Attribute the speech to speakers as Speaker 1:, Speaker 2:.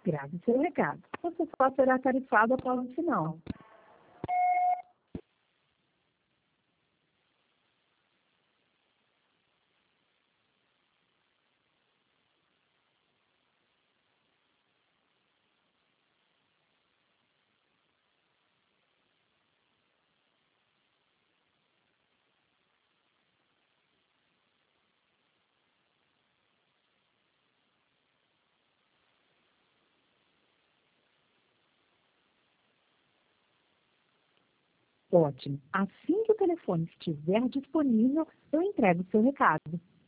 Speaker 1: Grave seu recado. Você só será tarifado após o sinal. Ótimo. Assim que o telefone estiver disponível, eu entrego o seu recado.